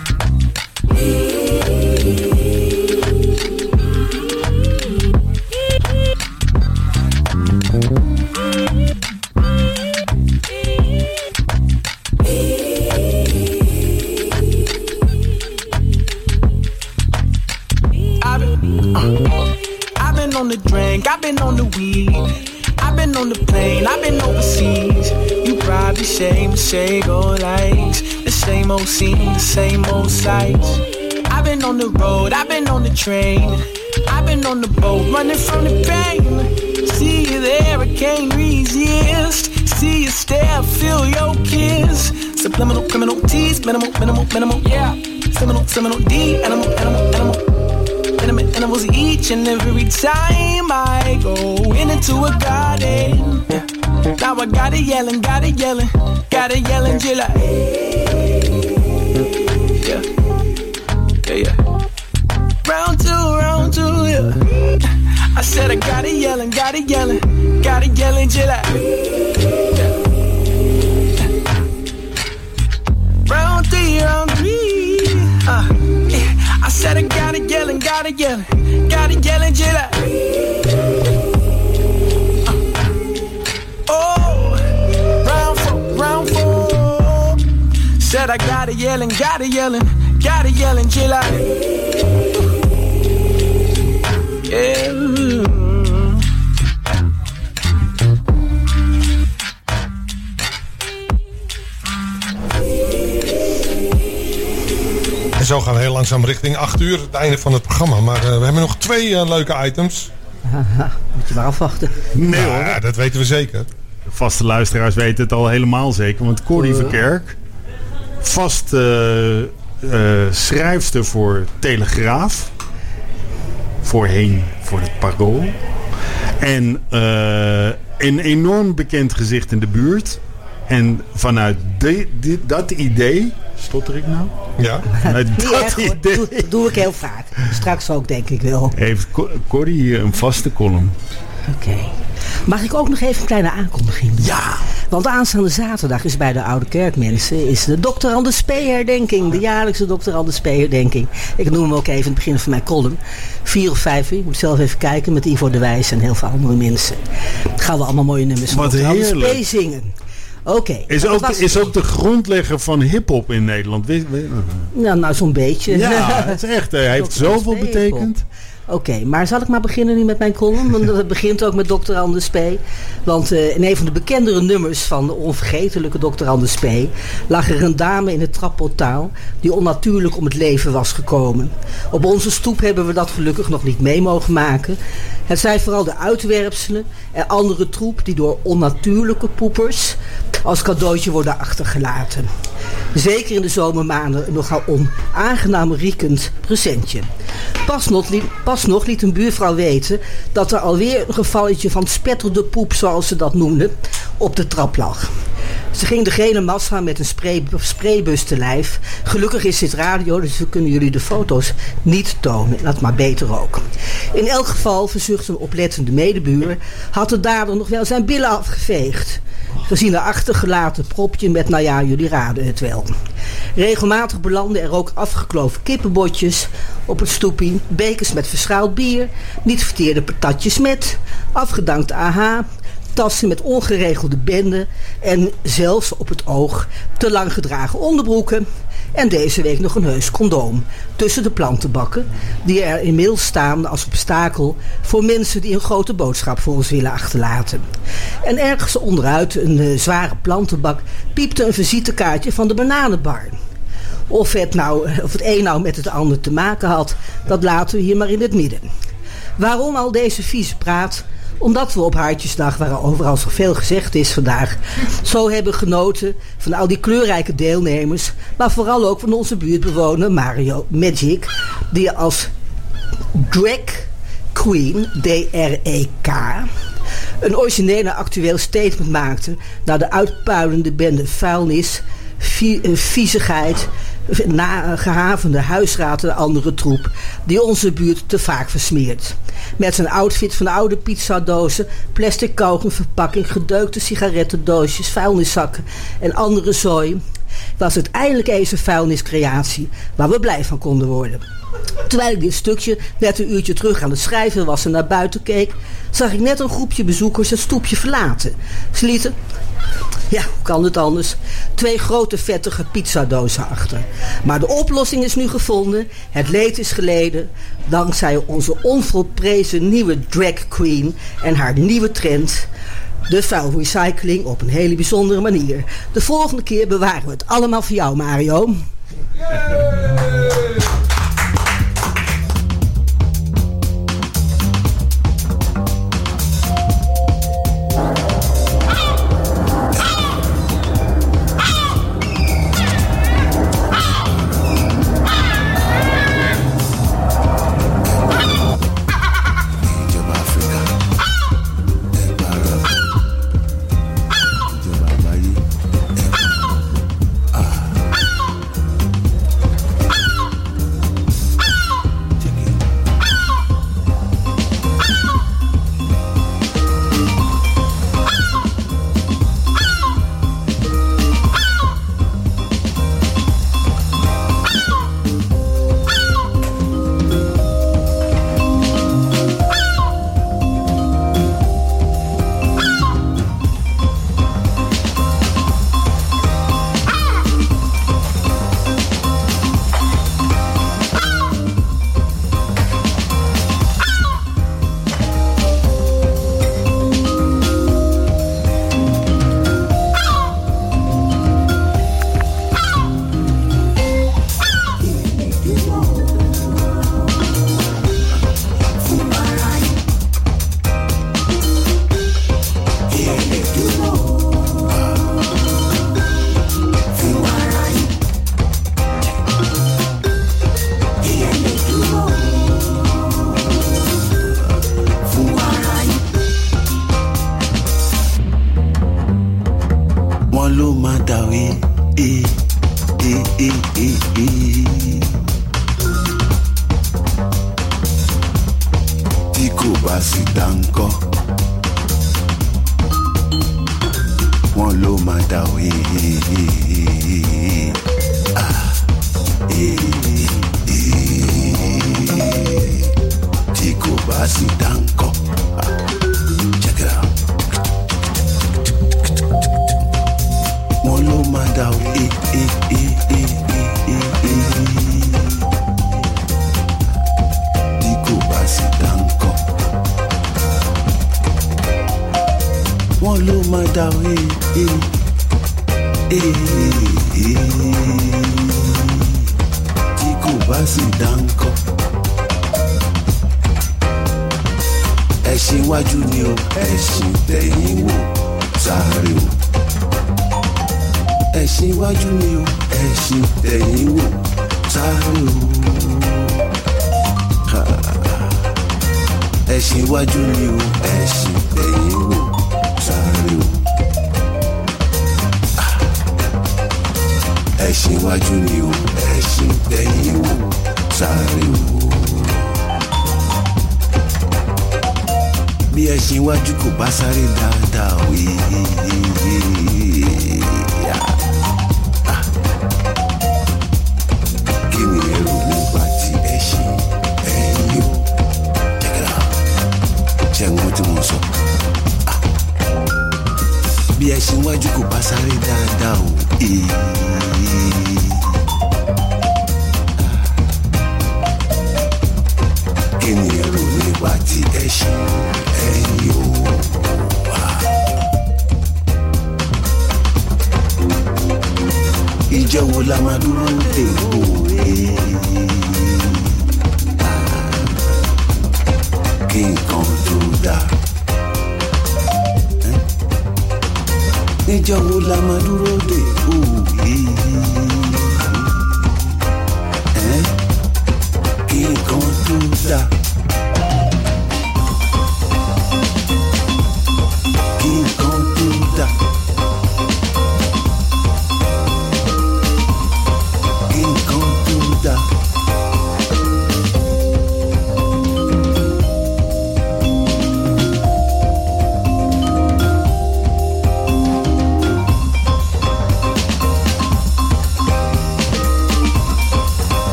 S10: On the drink, I've been on the weed, I've been on the plane, I've been overseas. You probably shame the same old lights, the same old scene, the same old sights. I've been on the road, I've been on the train, I've been on the boat, running from the pain. See you there, I can't resist. See you stare, feel your kiss. Subliminal, criminal tease, minimal, minimal, minimal, yeah. Seminal, seminal, D, animal, animal, animal. Animals each and every time I go in into a garden. Yeah. Now I got it yelling, got it yelling, got it yelling till I. Yeah, yeah, yeah. Round two, round two, yeah. I said I got it yelling, got it yelling, got it yelling till I. Yeah. Round three, round three. Uh. I said I got it yelling, got it yelling, got it yelling till I. Uh. Oh, round four, round four. Said I got it yelling, got it yelling, got it yelling till I. Yeah.
S2: En zo gaan we heel langzaam richting acht uur, het einde van het programma. Maar uh, we hebben nog twee uh, leuke items.
S3: Haha, moet je maar afwachten.
S8: Nee
S2: nou,
S8: hoor.
S2: Ja, dat weten we zeker.
S8: De vaste luisteraars weten het al helemaal zeker. Want Corrie uh. Verkerk, vast uh, uh, schrijfster voor Telegraaf. Voorheen voor het Parool. En uh, een enorm bekend gezicht in de buurt. En vanuit de, de, dat idee... Stotter ik nou?
S2: Ja.
S8: Vanuit
S3: Niet
S8: dat
S3: echt,
S8: idee...
S3: doe, doe ik heel vaak. Straks ook, denk ik wel.
S8: Heeft Corrie hier een vaste column.
S3: Oké. Okay. Mag ik ook nog even een kleine aankondiging doen?
S8: Ja.
S3: Want aanstaande zaterdag is bij de Oude Kerkmensen is de dokter Anders P. herdenking. De jaarlijkse dokter Anders P. herdenking. Ik noem hem ook even in het begin van mijn column. Vier of vijf uur. Ik moet zelf even kijken met Ivo de Wijs en heel veel andere mensen. Dan gaan we allemaal mooie nummers van dokter Anders P. zingen. Oké. Okay,
S8: is, ook, is ook de grondlegger van hiphop in Nederland. We, we,
S3: nou, nou zo'n beetje.
S8: Ja, het is echt. Hij heeft zoveel betekend.
S3: Oké, okay, maar zal ik maar beginnen nu met mijn column? Want het begint ook met dokter Anders P. Want uh, in een van de bekendere nummers van de onvergetelijke dokter Anders P. lag er een dame in het trapportaal die onnatuurlijk om het leven was gekomen. Op onze stoep hebben we dat gelukkig nog niet mee mogen maken. Het zijn vooral de uitwerpselen en andere troep die door onnatuurlijke poepers als cadeautje worden achtergelaten. Zeker in de zomermaanden een nogal onaangenaam riekend presentje. Pas nog, pas nog liet een buurvrouw weten dat er alweer een gevalletje van spetterde poep, zoals ze dat noemden, op de trap lag. Ze ging de gele massa met een spray, spraybus te lijf. Gelukkig is dit radio, dus we kunnen jullie de foto's niet tonen. En dat maar beter ook. In elk geval, verzucht een oplettende medebuur, had de dader nog wel zijn billen afgeveegd. Gezien een achtergelaten propje met, nou ja, jullie raden het wel. Regelmatig belanden er ook afgekloven kippenbotjes op het stoepie, bekers met verschaald bier, niet verteerde patatjes met, afgedankte A H, tassen met ongeregelde benden en zelfs op het oog te lang gedragen onderbroeken. En deze week nog een heus condoom tussen de plantenbakken die er inmiddels staan als obstakel voor mensen die een grote boodschap voor ons willen achterlaten. En ergens onderuit een uh, zware plantenbak piepte een visitekaartje van de bananenbar. Of het, nou, of het een nou met het ander te maken had, dat laten we hier maar in het midden. Waarom al deze vieze praat? Omdat we op Hartjesdag, waar overal zoveel gezegd is vandaag, zo hebben genoten van al die kleurrijke deelnemers, maar vooral ook van onze buurtbewoner Mario Magic, die als drag queen, D R E K, een origineel en actueel statement maakte naar de uitpuilende bende vuilnis, vie- viezigheid, na gehavende huisraad en andere troep die onze buurt te vaak versmeert. Met zijn outfit van oude pizzadozen, plastic kogelverpakking, gedeukte sigarettendoosjes, vuilniszakken en andere zooi was het eindelijk eens een vuilniscreatie waar we blij van konden worden. Terwijl ik dit stukje net een uurtje terug aan het schrijven was en naar buiten keek, zag ik net een groepje bezoekers het stoepje verlaten. Ze lieten, ja, hoe kan het anders, twee grote vettige pizzadozen achter. Maar de oplossing is nu gevonden. Het leed is geleden. Dankzij onze onvolprezen nieuwe drag queen en haar nieuwe trend. De vuilrecycling op een hele bijzondere manier. De volgende keer bewaren we het allemaal voor jou, Mario.
S7: King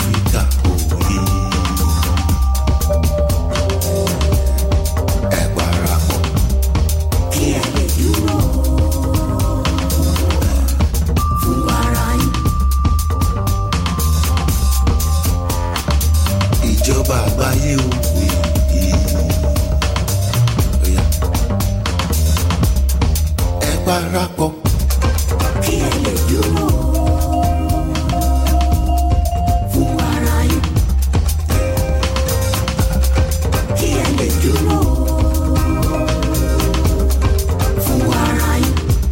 S11: Africa, oh yeah. Ẹ parapọ̀ kí ẹ lè dúró fún ara yín. Ìjọba àgbáyé o. Ẹ parapọ̀ kí ẹ lè dúró fún ara yín. Kí ẹ lè dúró fún ara yín.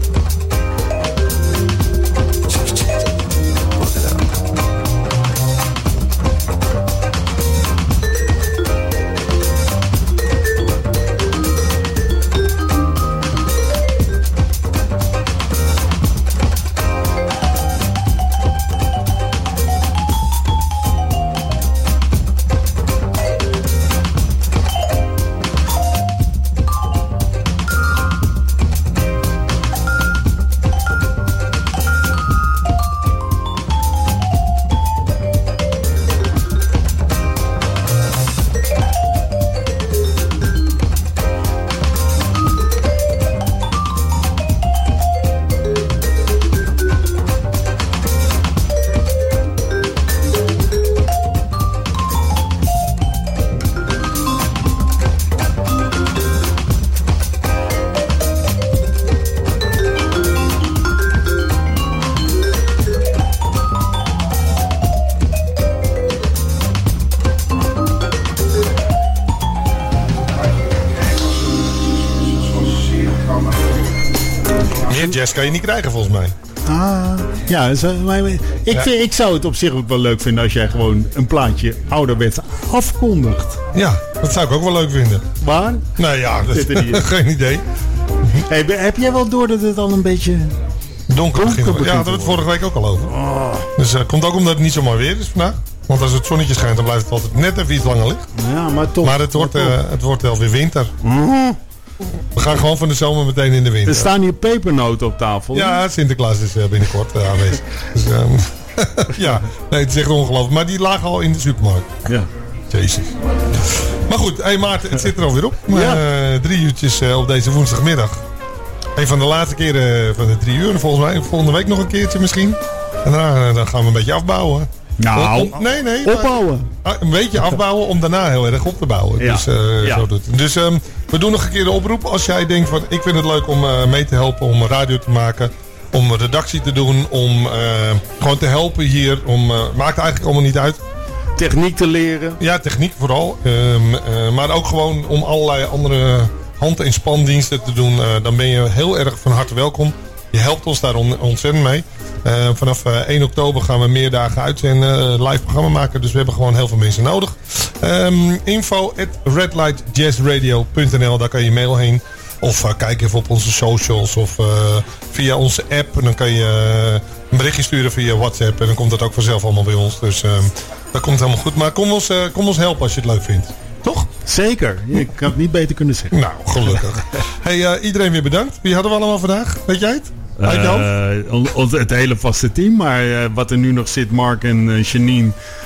S2: Jazz kan je niet krijgen volgens mij.
S8: Ah, ja, zo, maar ik,
S2: Ja.
S8: vind, ik zou het op zich ook wel leuk vinden als jij gewoon een plaatje ouderwets afkondigt.
S2: Ja, dat zou ik ook wel leuk vinden.
S8: Waar?
S2: Nou ja, dat
S8: Zit er niet in.
S2: geen idee.
S8: Hey, be- heb jij wel door dat het al een beetje
S2: Donker begint.
S8: begint
S2: Ja, daar
S8: te
S2: hadden we het vorige week ook al over.
S8: Oh.
S2: Dus uh, komt ook omdat het niet zo mooi weer is vandaag. Want als het zonnetje schijnt, dan blijft het altijd net even iets langer licht.
S8: Ja, maar toch.
S2: Maar het wordt,
S8: maar
S2: uh,
S8: toch.
S2: het wordt wel weer winter.
S8: Mm.
S2: We gaan gewoon van de zomer meteen in de winter.
S8: Er staan hier pepernoten op tafel.
S2: Ja, Sinterklaas is uh, binnenkort uh, aanwezig. Dus, um, ja, nee, het is echt ongelooflijk. Maar die lagen al in de supermarkt.
S8: Ja.
S2: Jezus. Maar goed, hey Maarten, het zit er alweer op. Maar,
S8: Ja.
S2: uh, drie uurtjes uh, op deze woensdagmiddag. Een van de laatste keren van de drie uur. Volgens mij volgende week nog een keertje misschien. En daarna uh, dan gaan we een beetje afbouwen.
S8: Nou,
S2: Om- om- nee, nee. maar-
S8: opbouwen.
S2: Ah, een beetje afbouwen om daarna heel erg op te bouwen.
S8: Ja.
S2: Dus, uh,
S8: Ja.
S2: zo doet het. Dus um, we doen nog een keer de oproep. Als jij denkt van ik vind het leuk om uh, mee te helpen, om radio te maken, om een redactie te doen, om uh, gewoon te helpen hier. Om, uh, maakt eigenlijk allemaal niet uit.
S8: Techniek te leren.
S2: Ja, techniek vooral. Um, uh, maar ook gewoon om allerlei andere hand- en spandiensten te doen. Uh, dan ben je heel erg van harte welkom. Je helpt ons daar on- ontzettend mee. Uh, vanaf uh, één oktober gaan we meer dagen uitzenden, uh, live programma maken. Dus we hebben gewoon heel veel mensen nodig. Um, info at redlightjazzradio punt n l, daar kan je mail heen. Of uh, kijk even op onze socials of uh, via onze app. En dan kan je uh, een berichtje sturen via WhatsApp. En dan komt dat ook vanzelf allemaal bij ons. Dus uh, dat komt helemaal goed. Maar kom ons, uh, kom ons helpen als je het leuk vindt. Toch?
S8: Zeker. Ik had het niet beter kunnen zeggen.
S2: Nou, gelukkig. Hey, uh, iedereen weer bedankt. Wie hadden we allemaal vandaag? Weet jij het? Uit je hoofd?
S8: Uh, on- on- het hele vaste team. Maar uh, wat er nu nog zit, Mark en uh, Janine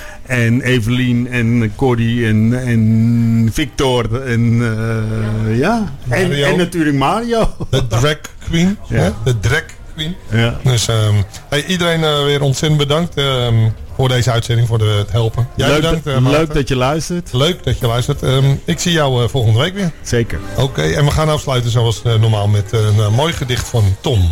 S8: en Evelien en Cordy en, en Victor en uh, ja. En,
S2: Mario.
S8: en natuurlijk Mario.
S2: De drag queen.
S8: Ja.
S2: Hè? De drag queen.
S8: Ja.
S2: Dus um, hey, iedereen uh, weer ontzettend bedankt um, voor deze uitzending, voor de, het helpen. Jij
S8: Leuk,
S2: bedankt, uh,
S8: leuk
S2: Maarten.
S8: dat je luistert.
S2: Leuk dat je luistert. Um, ik zie jou uh, volgende week weer.
S8: Zeker.
S2: Oké, okay, en we gaan afsluiten zoals uh, normaal met uh, een uh, mooi gedicht van Tom.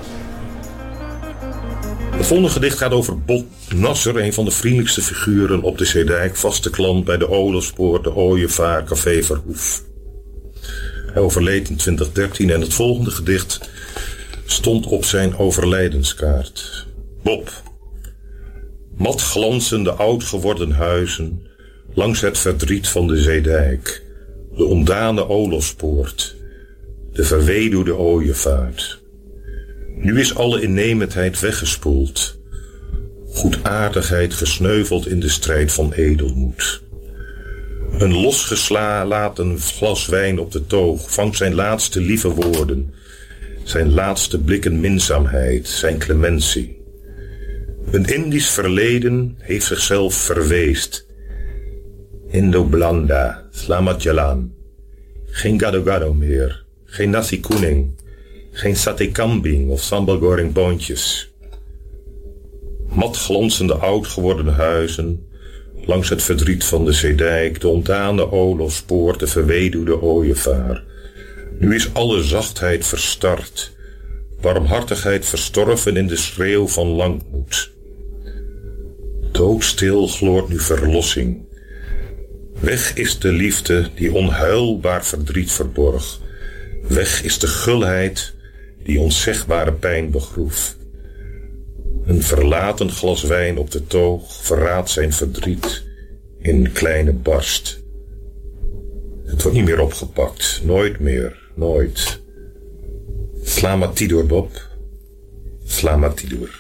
S12: Het volgende gedicht gaat over Bob Nasser, een van de vriendelijkste figuren op de Zeedijk, vaste klant bij de Oorlogspoort, de Ooievaar, Café Verhoef. Hij overleed in twintig dertien en het volgende gedicht stond op zijn overlijdenskaart. Bob. Mat glanzende oud geworden huizen, langs het verdriet van de Zeedijk, de ontdane Oorlogspoort, de verweduwde Ooievaart. Nu is alle innemendheid weggespoeld, goedaardigheid gesneuveld in de strijd van edelmoed. Een losgelaten glas wijn op de toog vangt zijn laatste lieve woorden, zijn laatste blikken minzaamheid, zijn clementie. Een Indisch verleden heeft zichzelf verweest. Indo-Blanda, Slamat Jalan. Geen gado-gado meer, geen nasi kuning, geen satay kambing of sambal goreng boontjes. Mat glanzende oud geworden huizen, langs het verdriet van de zeedijk, de ontdane oorlogspoort, de verweduwde ooievaar. Nu is alle zachtheid verstard, warmhartigheid verstorven in de schreeuw van langmoed. Doodstil gloort nu verlossing. Weg is de liefde die onhuilbaar verdriet verborg. Weg is de gulheid die onzegbare pijn begroef. Een verlaten glas wijn op de toog verraadt zijn verdriet in kleine barst. Het wordt niet meer opgepakt, nooit meer, nooit. Slama Tidur, Bob. Slama Tidur.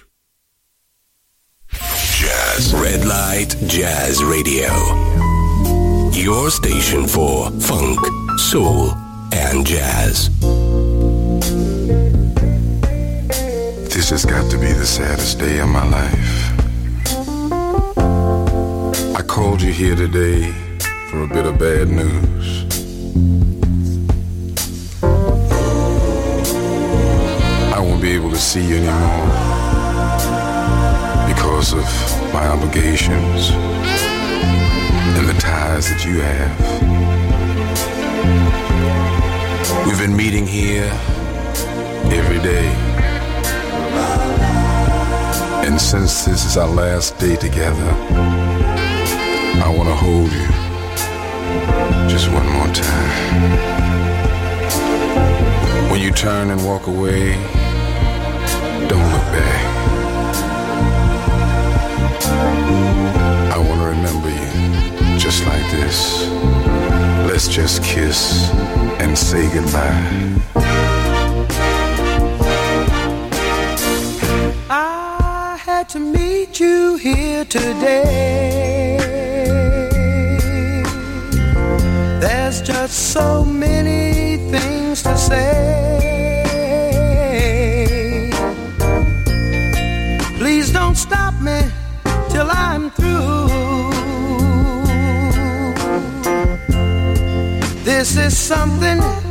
S1: Jazz. Red Light Jazz Radio. Your station for funk, soul, and jazz.
S13: This has got to be the saddest day of my life. I called you here today for a bit of bad news. I won't be able to see you anymore because of my obligations and the ties that you have. We've been meeting here every day. And since this is our last day together, I want to hold you just one more time. When you turn and walk away, don't look back. I want to remember you just like this. Let's just kiss and say goodbye.
S10: I had to meet you here today. There's just so many things to say. Please don't stop me till I'm through. This is something